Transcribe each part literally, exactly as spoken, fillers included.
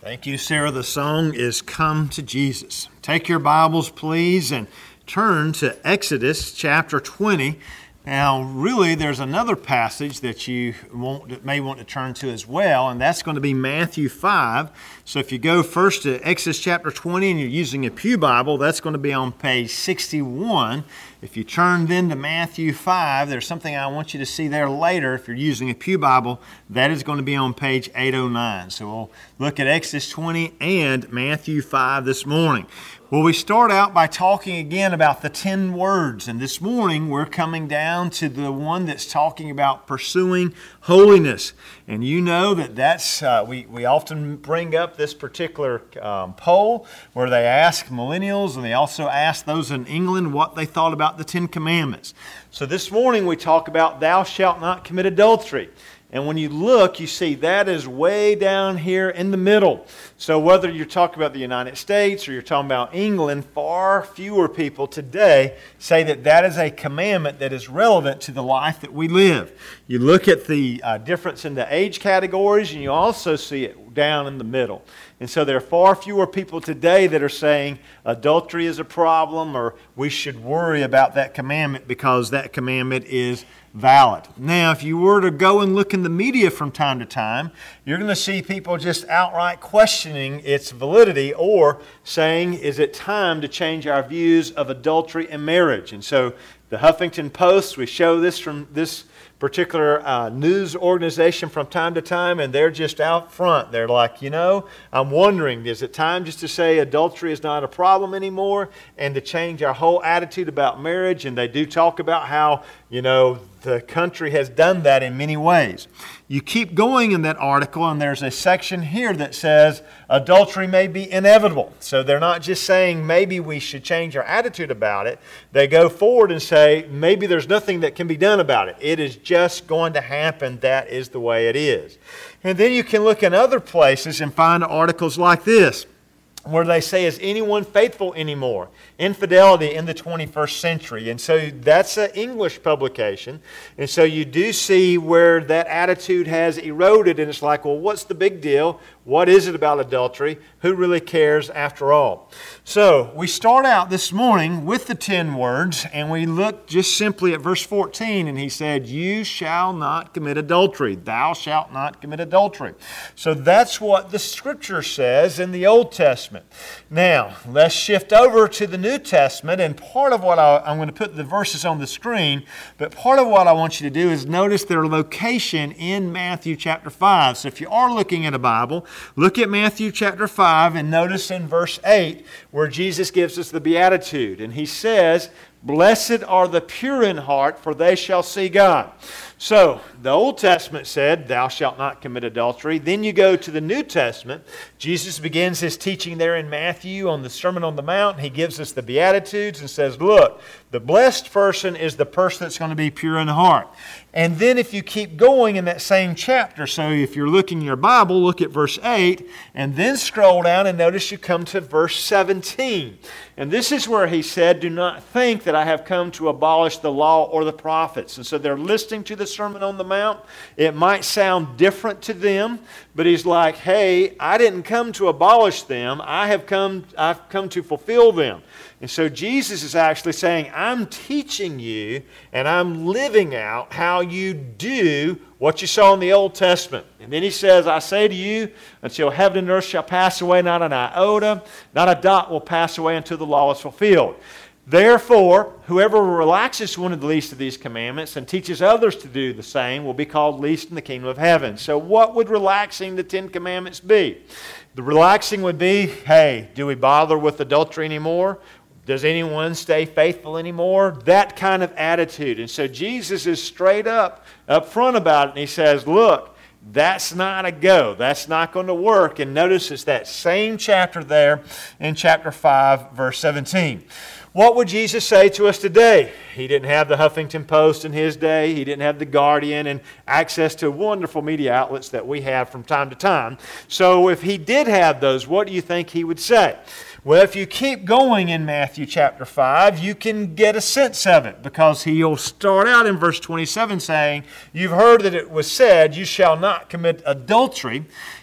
Thank you, Sarah. The song is Come to Jesus. Take your Bibles, please, and turn to Exodus chapter twenty. Now, really, there's another passage that you want, that may want to turn to as well, and that's going to be Matthew five. So if you go first to Exodus chapter twenty and you're using a Pew Bible, that's going to be on page sixty-one. If you turn then to Matthew five, there's something I want you to see there later. If you're using a Pew Bible, that is going to be on page eight oh nine. So we'll look at Exodus twenty and Matthew five this morning. Well, we start out by talking again about the ten words, and this morning we're coming down to the one that's talking about pursuing holiness. And you know that that's, uh, we, we often bring up this particular um, poll where they ask millennials and they also ask those in England what they thought about the Ten Commandments. So this morning we talk about thou shalt not commit adultery. And when you look, you see that is way down here in the middle. So whether you're talking about the United States or you're talking about England, far fewer people today say that that is a commandment that is relevant to the life that we live. You look at the uh, difference in the age categories, and you also see it down in the middle. And so there are far fewer people today that are saying adultery is a problem or we should worry about that commandment because that commandment is valid. Now, if you were to go and look in the media from time to time, you're going to see people just outright questioning its validity or saying, is it time to change our views of adultery and marriage? And so the Huffington Post, we show this from this particular uh, news organization from time to time, and they're just out front. They're like, you know, I'm wondering, is it time just to say adultery is not a problem anymore and to change our whole attitude about marriage? And they do talk about how, you know, the country has done that in many ways. You keep going in that article, and there's a section here that says adultery may be inevitable. So they're not just saying maybe we should change our attitude about it. They go forward and say maybe there's nothing that can be done about it. It is just going to happen. That is the way it is. And then you can look in other places and find articles like this, where they say, is anyone faithful anymore? Infidelity in the twenty-first century. And so that's an English publication. And so you do see where that attitude has eroded, and it's like, well, what's the big deal? What is it about adultery? Who really cares after all? So we start out this morning with the ten words, and we look just simply at verse fourteen, and he said, you shall not commit adultery. Thou shalt not commit adultery. So that's what the Scripture says in the Old Testament. Now, let's shift over to the New Testament, and part of what I, I'm going to put the verses on the screen, but part of what I want you to do is notice their location in Matthew chapter five. So if you are looking at a Bible, look at Matthew chapter five and notice in verse eight where Jesus gives us the Beatitude. And he says, blessed are the pure in heart, for they shall see God. So, the Old Testament said, thou shalt not commit adultery. Then you go to the New Testament. Jesus begins his teaching there in Matthew on the Sermon on the Mount. He gives us the Beatitudes and says, look, the blessed person is the person that's going to be pure in heart. And then if you keep going in that same chapter, so if you're looking in your Bible, look at verse eight, and then scroll down and notice you come to verse seventeen. And this is where he said, do not think that I have come to abolish the law or the prophets. And so they're listening to the Sermon on the Mount. It might sound different to them, but he's like, hey, I didn't come to abolish them. I have come, I've come to fulfill them. And so Jesus is actually saying, I'm teaching you and I'm living out how you do what you saw in the Old Testament. And then he says, I say to you, until heaven and earth shall pass away, not an iota, not a dot will pass away until the law is fulfilled. Therefore, whoever relaxes one of the least of these commandments and teaches others to do the same will be called least in the kingdom of heaven. So what would relaxing the Ten Commandments be? The relaxing would be, hey, do we bother with adultery anymore? Does anyone stay faithful anymore? That kind of attitude. And so Jesus is straight up, up front about it. And he says, look, that's not a go. That's not going to work. And notice it's that same chapter there in chapter five, verse seventeen. What would Jesus say to us today? He didn't have the Huffington Post in his day. He didn't have the Guardian and access to wonderful media outlets that we have from time to time. So if he did have those, what do you think he would say? Well, if you keep going in Matthew chapter five, you can get a sense of it, because he'll start out in verse twenty-seven saying, you've heard that it was said, you shall not commit adultery.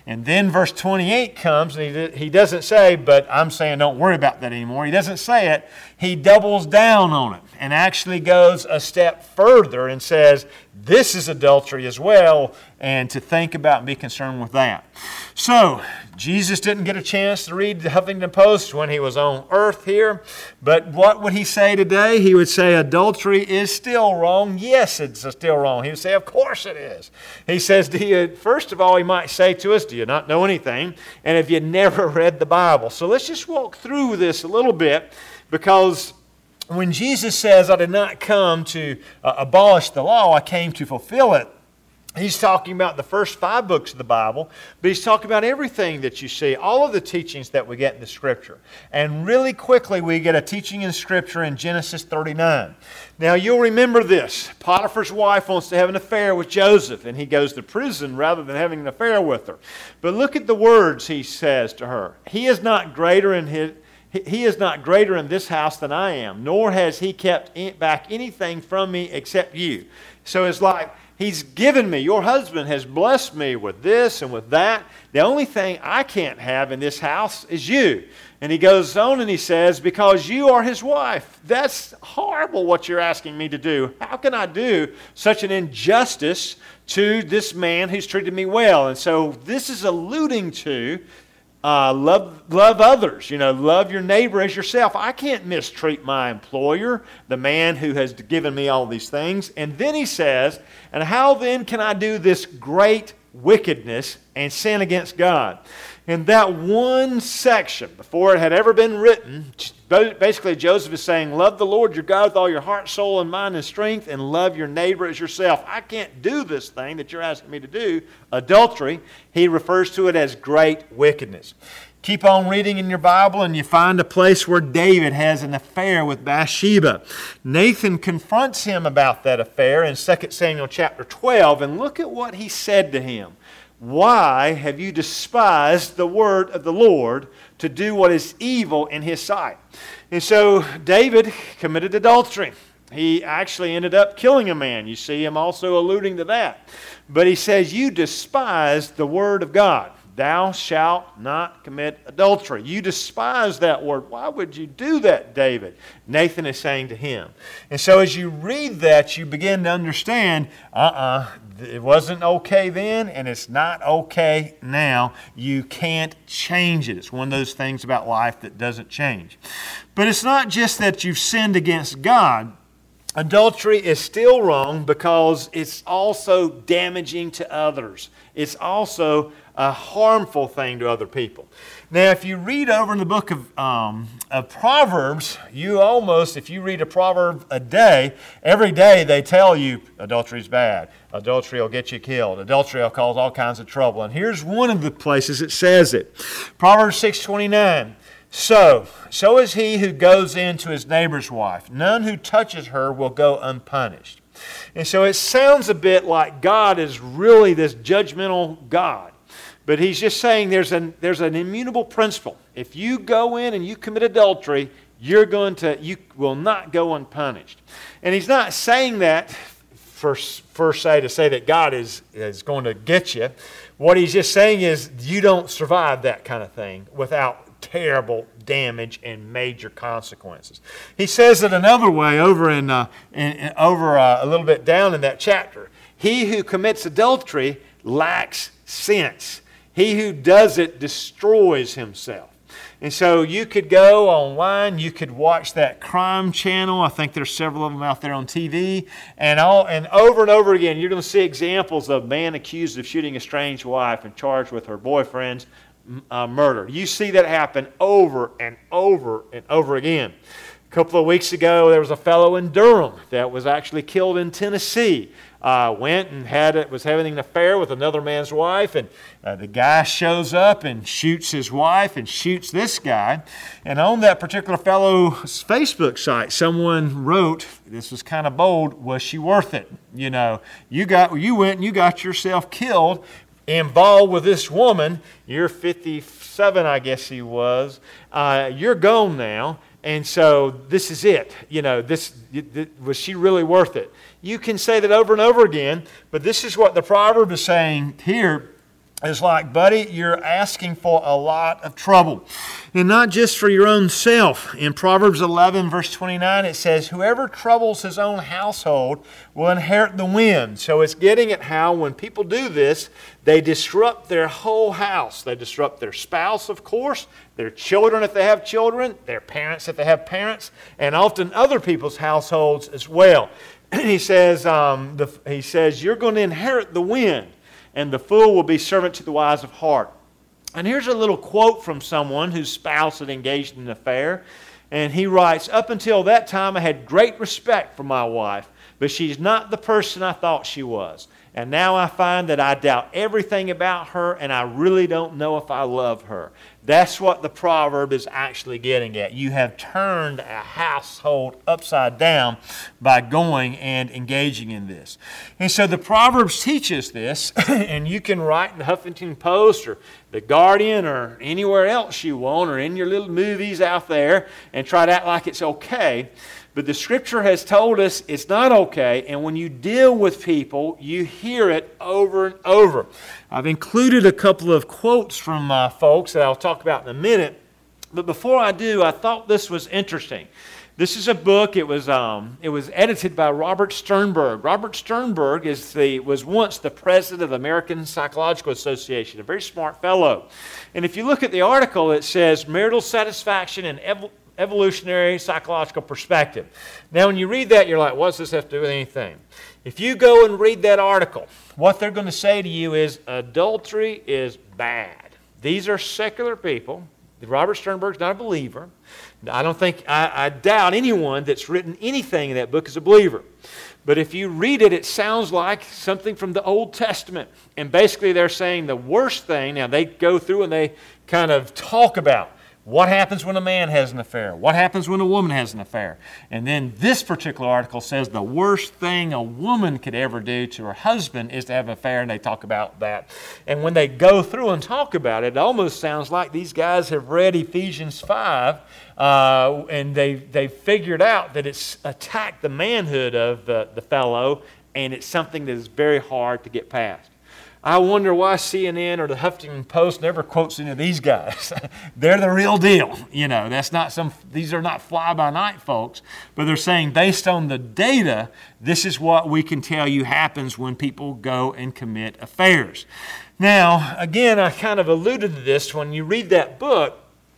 And then verse twenty-eight comes, and he, he doesn't say, but I'm saying don't worry about that anymore. He doesn't say it. He doubles down on it and actually goes a step further and says, this is adultery as well, and to think about and be concerned with that. So, Jesus didn't get a chance to read the Huffington Post when he was on earth here, but what would he say today? He would say adultery is still wrong. Yes, it's still wrong. He would say, of course it is. He says, do you, first of all, he might say to us, do you not know anything? And have you never read the Bible? So let's just walk through this a little bit, because when Jesus says, I did not come to uh, abolish the law, I came to fulfill it, he's talking about the first five books of the Bible, but he's talking about everything that you see, all of the teachings that we get in the Scripture. And really quickly, we get a teaching in Scripture in Genesis thirty-nine. Now, you'll remember this. Potiphar's wife wants to have an affair with Joseph, and he goes to prison rather than having an affair with her. But look at the words he says to her. He is not greater in his... He is not greater in this house than I am, nor has he kept back anything from me except you. So it's like, he's given me, your husband has blessed me with this and with that. The only thing I can't have in this house is you. And he goes on and he says, because you are his wife. That's horrible what you're asking me to do. How can I do such an injustice to this man who's treated me well? And so this is alluding to Uh, love, love others, you know, love your neighbor as yourself. I can't mistreat my employer, the man who has given me all these things. And then he says, and how then can I do this great wickedness and sin against God? In that one section, before it had ever been written, basically Joseph is saying, love the Lord your God with all your heart, soul, and mind and strength, and love your neighbor as yourself. I can't do this thing that you're asking me to do, adultery. He refers to it as great wickedness. Keep on reading in your Bible and you find a place where David has an affair with Bathsheba. Nathan confronts him about that affair in Second Samuel chapter twelve, and look at what he said to him. Why have you despised the word of the Lord to do what is evil in his sight? And so David committed adultery. He actually ended up killing a man. You see him also alluding to that. But he says, you despised the word of God. Thou shalt not commit adultery. You despise that word. Why would you do that, David? Nathan is saying to him. And so as you read that, you begin to understand, uh-uh, it wasn't okay then, and it's not okay now. You can't change it. It's one of those things about life that doesn't change. But it's not just that you've sinned against God. Adultery is still wrong because it's also damaging to others. It's also a harmful thing to other people. Now, if you read over in the book of, um, of Proverbs, you almost, if you read a proverb a day, every day they tell you adultery is bad. Adultery will get you killed. Adultery will cause all kinds of trouble. And here's one of the places it says it. Proverbs six twenty-nine. So, so is he who goes in to his neighbor's wife. None who touches her will go unpunished. And so it sounds a bit like God is really this judgmental God. But he's just saying there's an, there's an immutable principle. If you go in and you commit adultery, you're going to, you will not go unpunished. And he's not saying that for, for say to say that God is, is going to get you. What he's just saying is you don't survive that kind of thing without terrible damage and major consequences. He says it another way over in, uh, in, in over uh, a little bit down in that chapter. He who commits adultery lacks sense. He who does it destroys himself. And so you could go online, you could watch that crime channel. I think there's several of them out there on T V. And all and over and over again, you're going to see examples of man accused of shooting a strange wife and charged with her boyfriend's uh, murder. You see that happen over and over and over again. A couple of weeks ago, there was a fellow in Durham that was actually killed in Tennessee. Uh, went and had it, was having an affair with another man's wife, and uh, the guy shows up and shoots his wife and shoots this guy. And on that particular fellow's Facebook site, someone wrote, this was kind of bold, was she worth it? You know, you got you went and you got yourself killed, involved with this woman. You're fifty-seven, I guess he was. Uh, you're gone now. And so this is it. You know, this, this was she really worth it? You can say that over and over again, but this is what the proverb is saying here. It's like, buddy, you're asking for a lot of trouble. And not just for your own self. In Proverbs eleven, verse twenty-nine, it says, whoever troubles his own household will inherit the wind. So it's getting at how when people do this, they disrupt their whole house. They disrupt their spouse, of course, their children if they have children, their parents if they have parents, and often other people's households as well. He says, um, the, he says, you're going to inherit the wind, and the fool will be servant to the wise of heart. And here's a little quote from someone whose spouse had engaged in an affair. And he writes, up until that time I had great respect for my wife, but she's not the person I thought she was. And now I find that I doubt everything about her, and I really don't know if I love her. That's what the proverb is actually getting at. You have turned a household upside down by going and engaging in this. And so the Proverbs teaches this, and you can write in the Huffington Post or the Guardian or anywhere else you want, or in your little movies out there, and try to act like it's okay. But the Scripture has told us it's not okay, and when you deal with people, you hear it over and over. I've included a couple of quotes from uh, folks that I'll talk about in a minute, but before I do, I thought this was interesting. This is a book. It was um, it was edited by Robert Sternberg. Robert Sternberg is the was once the president of the American Psychological Association, a very smart fellow. And if you look at the article, it says marital satisfaction and ev- evolutionary psychological perspective. Now, when you read that, you're like, what does this have to do with anything? If you go and read that article, what they're going to say to you is adultery is bad. These are secular people. Robert Sternberg's not a believer. I don't think, I, I doubt anyone that's written anything in that book is a believer. But if you read it, it sounds like something from the Old Testament. And basically they're saying the worst thing, now they go through and they kind of talk about what happens when a man has an affair? What happens when a woman has an affair? And then this particular article says the worst thing a woman could ever do to her husband is to have an affair, and they talk about that. And when they go through and talk about it, it almost sounds like these guys have read Ephesians five, uh, and they they figured out that it's attacked the manhood of the, the fellow, and it's something that is very hard to get past. I wonder why C N N or the Huffington Post never quotes any of these guys. They're the real deal. You know, that's not some, these are not fly-by-night folks, but they're saying based on the data, this is what we can tell you happens when people go and commit affairs. Now, again, I kind of alluded to this when you read that book.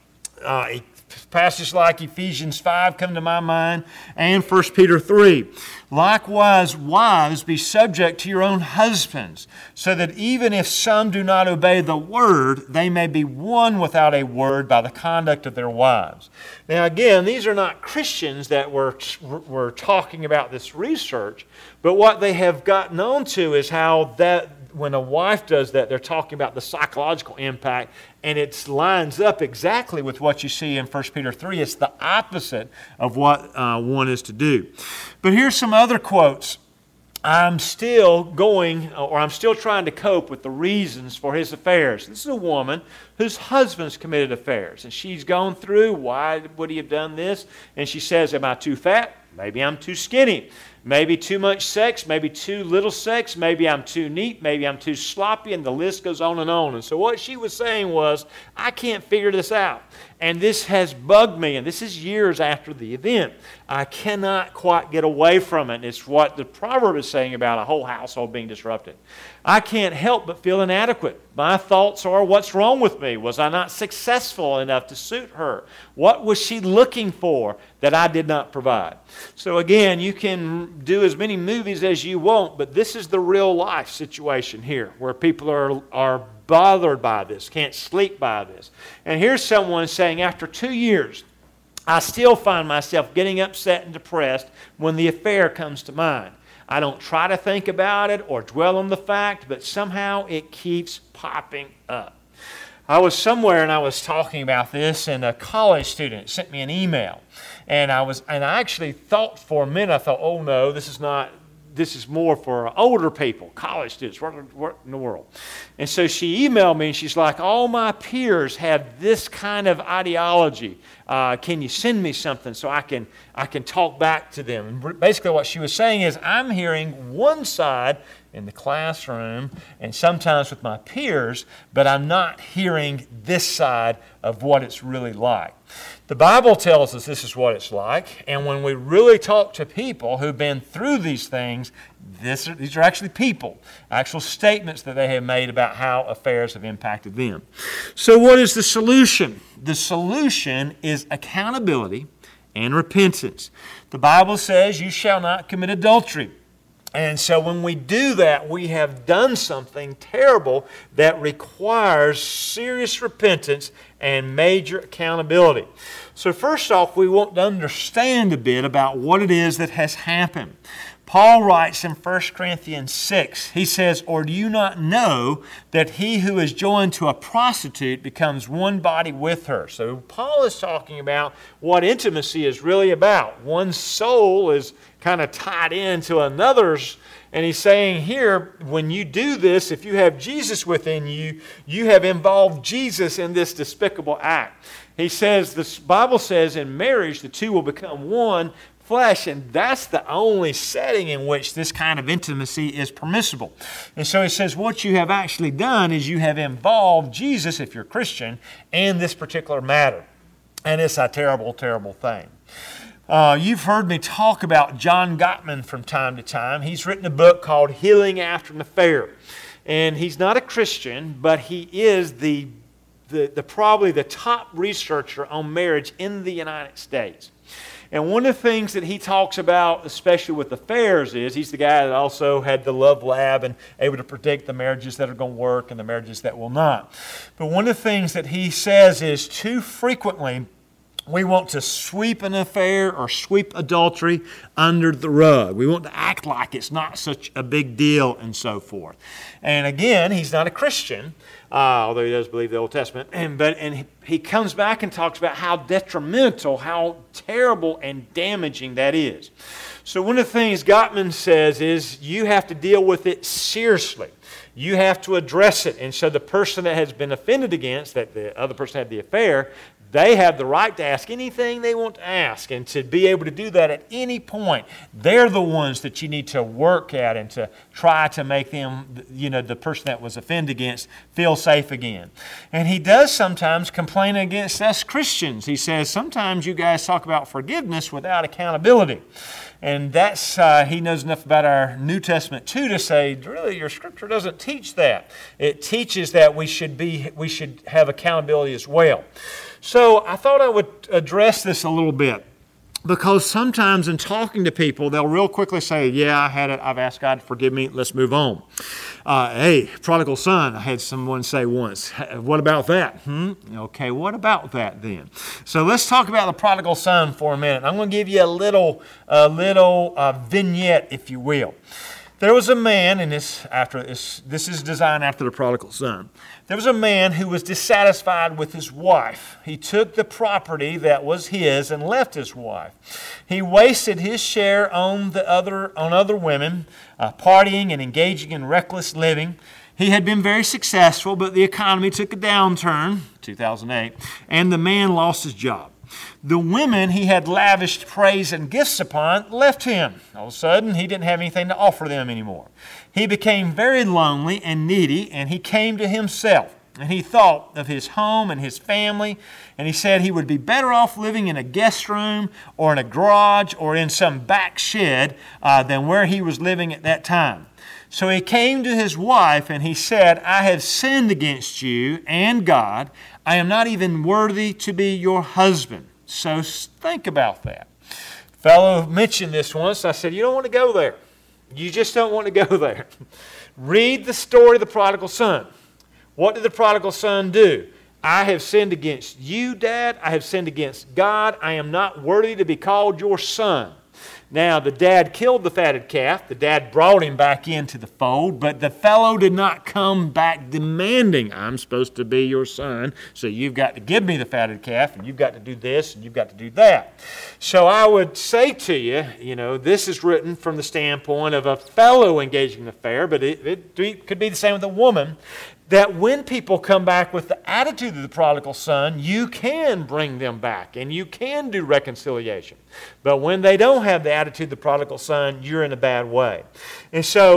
Uh, Passages like Ephesians five come to my mind, and First Peter three. Likewise, wives, be subject to your own husbands, so that even if some do not obey the word, they may be won without a word by the conduct of their wives. Now again, these are not Christians that were, were talking about this research, but what they have gotten onto is how that when a wife does that, they're talking about the psychological impact, and it lines up exactly with what you see in First Peter three. It's the opposite of what uh, one is to do. But here's some other quotes. I'm still going, or I'm still trying to cope with the reasons for his affairs. This is a woman whose husband's committed affairs, and she's gone through, why would he have done this? And she says, am I too fat? Maybe I'm too skinny. Maybe too much sex, maybe too little sex, maybe I'm too neat, maybe I'm too sloppy, and the list goes on and on. And so what she was saying was, I can't figure this out. And this has bugged me, and this is years after the event. I cannot quite get away from it. It's what the proverb is saying about a whole household being disrupted. I can't help but feel inadequate. My thoughts are, what's wrong with me? Was I not successful enough to suit her? What was she looking for that I did not provide? So again, you can do as many movies as you want, but this is the real life situation here, where people are, are bothered by this, can't sleep by this. And here's someone saying, after two years, I still find myself getting upset and depressed when the affair comes to mind. I don't try to think about it or dwell on the fact, but somehow it keeps popping up. I was somewhere and I was talking about this, and a college student sent me an email. And I was, and I actually thought for a minute, I thought, oh no, this is not, this is more for older people, college students, what, what in the world? And so she emailed me and she's like, all my peers have this kind of ideology. Uh, can you send me something so I can I can talk back to them? And basically what she was saying is, I'm hearing one side in the classroom and sometimes with my peers, but I'm not hearing this side of what it's really like. The Bible tells us this is what it's like, and when we really talk to people who've been through these things, this, these are actually people, actual statements that they have made about how affairs have impacted them. So what is the solution? The solution is accountability and repentance. The Bible says, you shall not commit adultery. And so when we do that, we have done something terrible that requires serious repentance and major accountability. So first off, we want to understand a bit about what it is that has happened. Paul writes in First Corinthians six, he says, or do you not know that he who is joined to a prostitute becomes one body with her? So Paul is talking about what intimacy is really about. One soul is kind of tied into another's. And he's saying here, when you do this, if you have Jesus within you, you have involved Jesus in this despicable act. He says, the Bible says in marriage, the two will become one flesh, and that's the only setting in which this kind of intimacy is permissible. And so he says what you have actually done is you have involved Jesus, if you're a Christian, in this particular matter. And it's a terrible, terrible thing. Uh, you've heard me talk about John Gottman from time to time. He's written a book called Healing After an Affair. And he's not a Christian, but he is the, the, the probably the top researcher on marriage in the United States. And one of the things that he talks about, especially with affairs, is he's the guy that also had the Love Lab and able to predict the marriages that are going to work and the marriages that will not. But one of the things that he says is too frequently we want to sweep an affair or sweep adultery under the rug. We want to act like it's not such a big deal and so forth. And again, he's not a Christian, uh, although he does believe the Old Testament. And, but, and he, he comes back and talks about how detrimental, how terrible and damaging that is. So one of the things Gottman says is you have to deal with it seriously. You have to address it. And so the person that has been offended against, that the other person had the affair, they have the right to ask anything they want to ask and to be able to do that at any point. They're the ones that you need to work at and to try to make them, you know, the person that was offended against feel safe again. And he does sometimes complain against us Christians. He says, sometimes you guys talk about forgiveness without accountability. And that's, uh, he knows enough about our New Testament too to say, really, your Scripture doesn't teach that. It teaches that we should be, we should have accountability as well. So I thought I would address this a little bit because sometimes in talking to people, they'll real quickly say, yeah, I had it. I've asked God to forgive me. Let's move on. Uh, hey, prodigal son, I had someone say once, what about that? Hmm? Okay, what about that then? So let's talk about the prodigal son for a minute. I'm going to give you a little, a little uh, vignette, if you will. There was a man, and this after this, this is designed after the prodigal son. There was a man who was dissatisfied with his wife. He took the property that was his and left his wife. He wasted his share on the other on other women, uh, partying and engaging in reckless living. He had been very successful, but the economy took a downturn, two thousand eight, and the man lost his job. The women he had lavished praise and gifts upon left him. All of a sudden, he didn't have anything to offer them anymore. He became very lonely and needy, and he came to himself. And he thought of his home and his family, and he said he would be better off living in a guest room or in a garage or in some back shed uh, than where he was living at that time. So he came to his wife and he said, I have sinned against you and God. I am not even worthy to be your husband. So think about that. Fellow mentioned this once. I said, you don't want to go there. You just don't want to go there. Read the story of the prodigal son. What did the prodigal son do? I have sinned against you, Dad. I have sinned against God. I am not worthy to be called your son. Now, the dad killed the fatted calf. The dad brought him back into the fold, but the fellow did not come back demanding, I'm supposed to be your son, so you've got to give me the fatted calf, and you've got to do this, and you've got to do that. So I would say to you, you know, this is written from the standpoint of a fellow engaging in an affair, but it, it could be the same with a woman, that when people come back with the attitude of the prodigal son, you can bring them back and you can do reconciliation. But when they don't have the attitude of the prodigal son, you're in a bad way. And so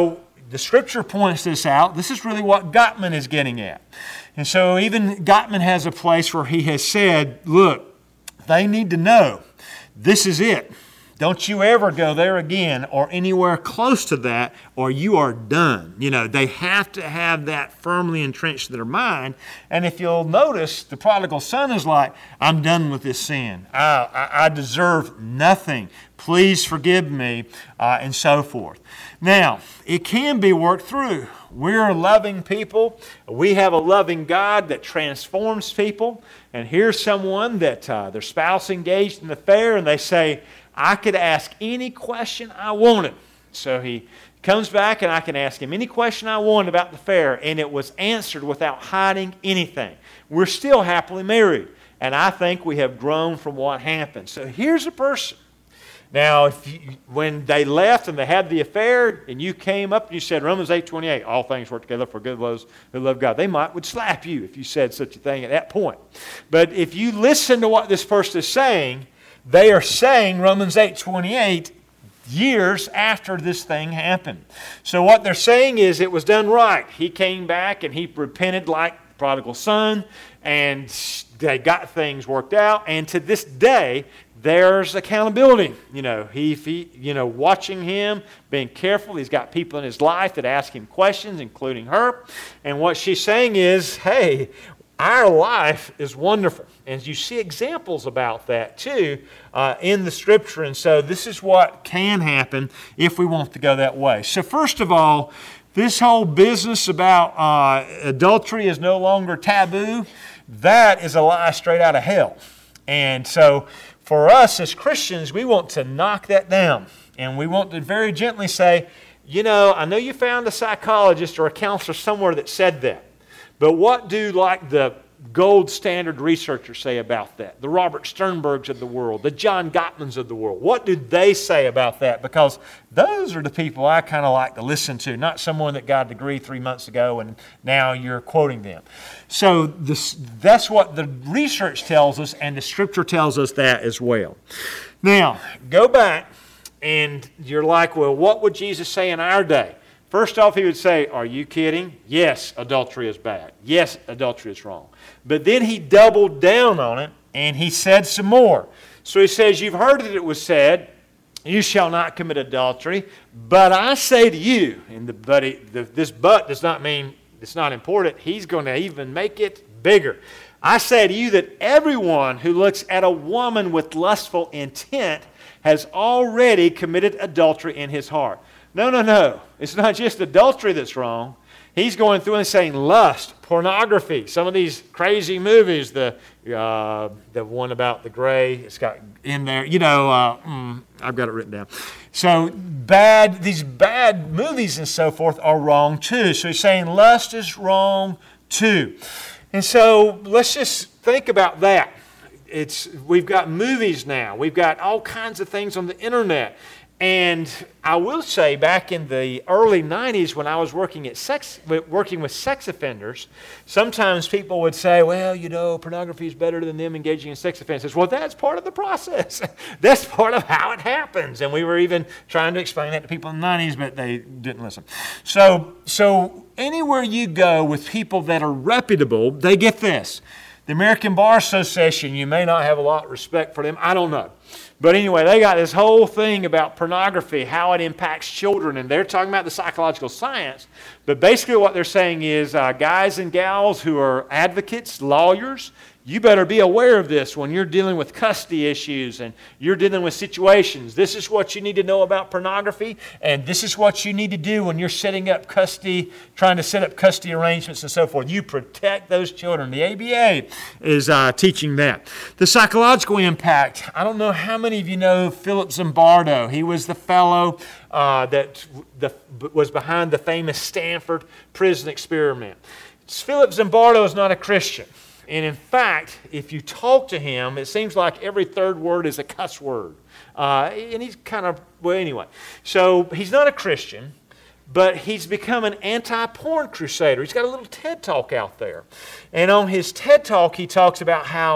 the Scripture points this out. This is really what Gottman is getting at. And so even Gottman has a place where he has said, look, they need to know this is it. Don't you ever go there again or anywhere close to that, or you are done. You know, they have to have that firmly entrenched in their mind. And if you'll notice, the prodigal son is like, I'm done with this sin. I, I, I deserve nothing. Please forgive me, uh, and so forth. Now, it can be worked through. We're loving people. We have a loving God that transforms people. And here's someone that uh, their spouse engaged in an affair, and they say, I could ask any question I wanted. So he comes back and I can ask him any question I wanted about the affair, and it was answered without hiding anything. We're still happily married, and I think we have grown from what happened. So here's a person. Now, if you, when they left and they had the affair, and you came up and you said, Romans eight twenty-eight, all things work together for good of those who love God, they might would slap you if you said such a thing at that point. But if you listen to what this person is saying, they are saying Romans eight twenty-eight years after this thing happened. So what they're saying is it was done right. He came back and he repented like the prodigal son, and they got things worked out. And to this day, there's accountability. You know, he, he, you know, watching him, being careful. He's got people in his life that ask him questions, including her. And what she's saying is, hey, our life is wonderful. And you see examples about that too uh, in the Scripture. And so this is what can happen if we want to go that way. So first of all, this whole business about uh, adultery is no longer taboo, that is a lie straight out of hell. And so for us as Christians, we want to knock that down. And we want to very gently say, you know, I know you found a psychologist or a counselor somewhere that said that. But what do like the gold standard researchers say about that? The Robert Sternbergs of the world, the John Gottmans of the world. What do they say about that? Because those are the people I kind of like to listen to, not someone that got a degree three months ago and now you're quoting them. So this, that's what the research tells us, and the Scripture tells us that as well. Now, go back and you're like, well, what would Jesus say in our day? First off, he would say, are you kidding? Yes, adultery is bad. Yes, adultery is wrong. But then he doubled down on it, and he said some more. So he says, you've heard that it was said, you shall not commit adultery, but I say to you, and the, but he, the, this but does not mean it's not important. He's going to even make it bigger. I say to you that everyone who looks at a woman with lustful intent has already committed adultery in his heart. No, no, no. It's not just adultery that's wrong. He's going through and saying lust, pornography, some of these crazy movies, the uh, the one about the gray, it's got in there, you know, uh, mm, I've got it written down. So bad, these bad movies and so forth are wrong too. So he's saying lust is wrong too. And so let's just think about that. It's we've got movies now. We've got all kinds of things on the internet. And I will say, back in the early nineties, when I was working at sex, working with sex offenders, sometimes people would say, well, you know, pornography is better than them engaging in sex offenses. Well, that's part of the process. That's part of how it happens. And we were even trying to explain that to people in the nineties, but they didn't listen. So, so anywhere you go with people that are reputable, they get this. The American Bar Association, you may not have a lot of respect for them. I don't know. But anyway, they got this whole thing about pornography, how it impacts children, and they're talking about the psychological science. But basically what they're saying is, uh, guys and gals who are advocates, lawyers, you better be aware of this when you're dealing with custody issues and you're dealing with situations. This is what you need to know about pornography, and this is what you need to do when you're setting up custody, trying to set up custody arrangements and so forth. You protect those children. The A B A is uh, teaching that. The psychological impact, I don't know how many of you know Philip Zimbardo. He was the fellow uh, that the, was behind the famous Stanford prison experiment. Philip Zimbardo is not a Christian. And in fact, if you talk to him, it seems like every third word is a cuss word. Uh, and he's kind of, well, anyway. So he's not a Christian, but he's become an anti-porn crusader. He's got a little TED Talk out there. And on his TED Talk, he talks about how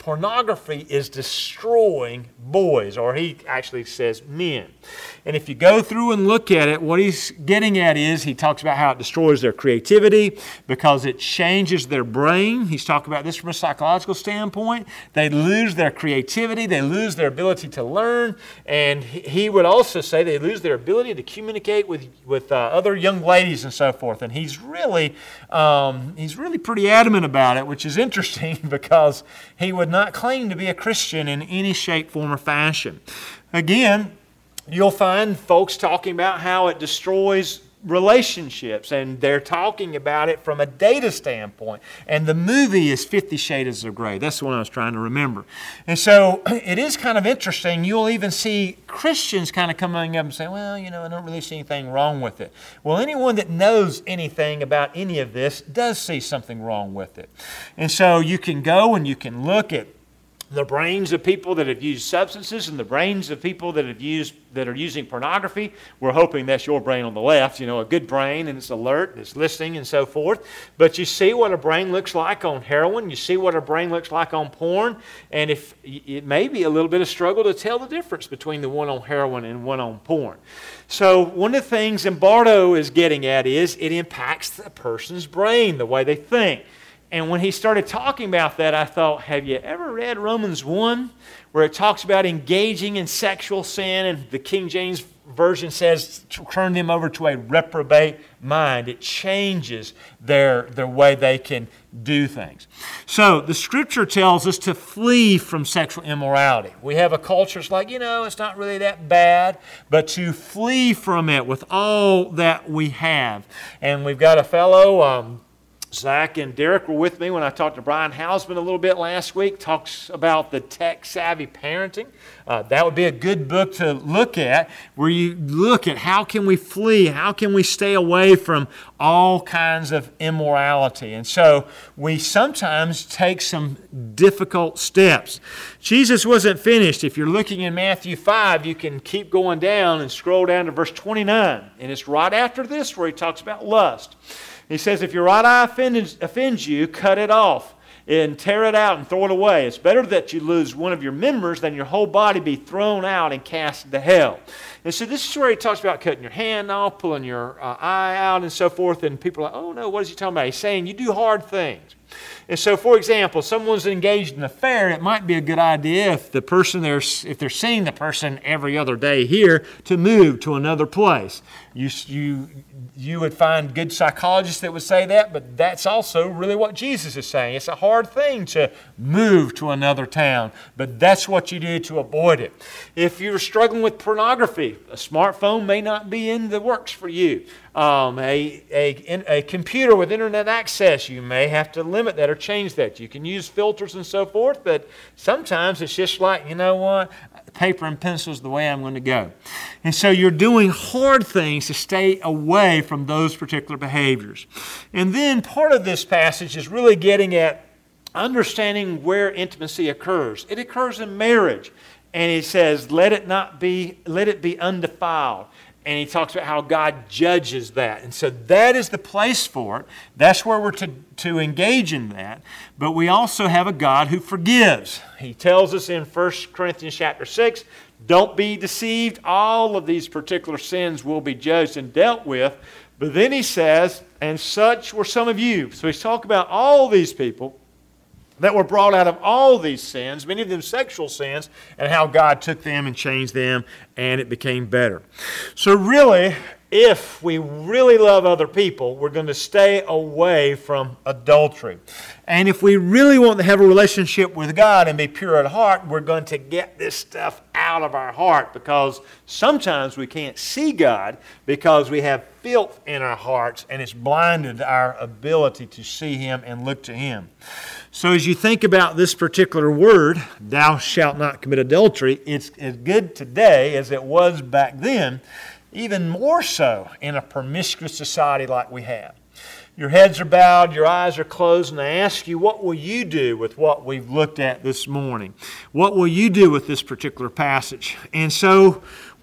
pornography is destroying boys, or he actually says men. And if you go through and look at it, what he's getting at is he talks about how it destroys their creativity because it changes their brain. He's talking about this from a psychological standpoint. They lose their creativity. They lose their ability to learn. And he would also say they lose their ability to communicate with, with uh, other young ladies and so forth. And he's really, um, he's really pretty adamant about it, which is interesting because he would not claim to be a Christian in any shape, form, or fashion. Again, you'll find folks talking about how it destroys relationships, and they're talking about it from a data standpoint. And the movie is Fifty Shades of Grey. That's the one I was trying to remember. And so it is kind of interesting. You'll even see Christians kind of coming up and saying, well, you know, I don't really see anything wrong with it. Well, anyone that knows anything about any of this does see something wrong with it. And so you can go and you can look at the brains of people that have used substances and the brains of people that have used that are using pornography. We're hoping that's your brain on the left, you know, a good brain, and it's alert, it's listening and so forth. But you see what a brain looks like on heroin. You see what a brain looks like on porn. And if it may be a little bit of struggle to tell the difference between the one on heroin and one on porn. So one of the things Zimbardo is getting at is it impacts the person's brain, the way they think. And when he started talking about that, I thought, have you ever read Romans one, where it talks about engaging in sexual sin, and the King James Version says, turn them over to a reprobate mind. It changes their, their way they can do things. So the Scripture tells us to flee from sexual immorality. We have a culture that's like, you know, it's not really that bad, but to flee from it with all that we have. And we've got a fellow... Um, Zach and Derek were with me when I talked to Brian Hausman a little bit last week. Talks about the tech-savvy parenting. Uh, that would be a good book to look at, where you look at how can we flee, how can we stay away from all kinds of immorality. And so we sometimes take some difficult steps. Jesus wasn't finished. If you're looking in Matthew five, you can keep going down and scroll down to verse twenty-nine. And it's right after this where he talks about lust. He says, if your right eye offends, offends you, cut it off and tear it out and throw it away. It's better that you lose one of your members than your whole body be thrown out and cast to hell. And so this is where he talks about cutting your hand off, pulling your uh, eye out and so forth. And people are like, oh no, what is he talking about? He's saying you do hard things. And so, for example, if someone's engaged in an affair, it might be a good idea if the person they're, if they're seeing the person every other day here, to move to another place. You, you, you would find good psychologists that would say that, but that's also really what Jesus is saying. It's a hard thing to move to another town, but that's what you do to avoid it. If you're struggling with pornography, a smartphone may not be in the works for you. Um, a, a, a computer with internet access, you may have to limit that or change that. You can use filters and so forth, but sometimes it's just like, you know what, paper and pencil is the way I'm going to go. And so you're doing hard things to stay away from those particular behaviors. And then part of this passage is really getting at understanding where intimacy occurs. It occurs in marriage. And he says, let it not be, let it be undefiled. And he talks about how God judges that. And so that is the place for it. That's where we're to, to engage in that. But we also have a God who forgives. He tells us in First Corinthians chapter six, don't be deceived. All of these particular sins will be judged and dealt with. But then he says, and such were some of you. So he's talking about all these people that were brought out of all these sins, many of them sexual sins, and how God took them and changed them, and it became better. So really, if we really love other people, we're going to stay away from adultery. And if we really want to have a relationship with God and be pure at heart, we're going to get this stuff out of our heart, because sometimes we can't see God because we have filth in our hearts, and it's blinded our ability to see Him and look to Him. So as you think about this particular word, thou shalt not commit adultery, it's as good today as it was back then, even more so in a promiscuous society like we have. Your heads are bowed, your eyes are closed, and I ask you, what will you do with what we've looked at this morning? What will you do with this particular passage? And so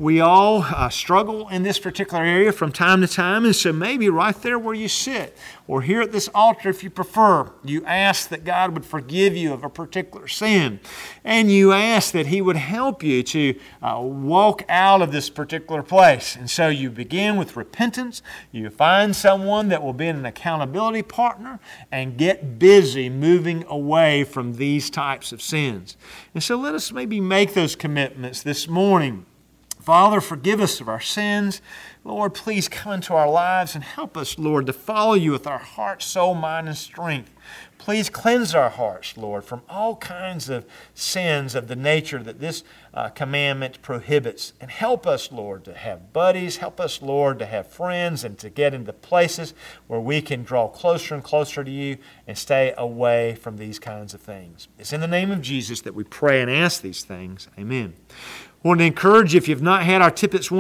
We all uh, struggle in this particular area from time to time, and so maybe right there where you sit, or here at this altar if you prefer, you ask that God would forgive you of a particular sin, and you ask that He would help you to uh, walk out of this particular place. And so you begin with repentance, you find someone that will be an accountability partner, and get busy moving away from these types of sins. And so let us maybe make those commitments this morning. Father, forgive us of our sins. Lord, please come into our lives and help us, Lord, to follow you with our heart, soul, mind, and strength. Please cleanse our hearts, Lord, from all kinds of sins of the nature that this uh, commandment prohibits. And help us, Lord, to have buddies. Help us, Lord, to have friends and to get into places where we can draw closer and closer to you and stay away from these kinds of things. It's in the name of Jesus that we pray and ask these things. Amen. I want to encourage you, if you've not had our Tippets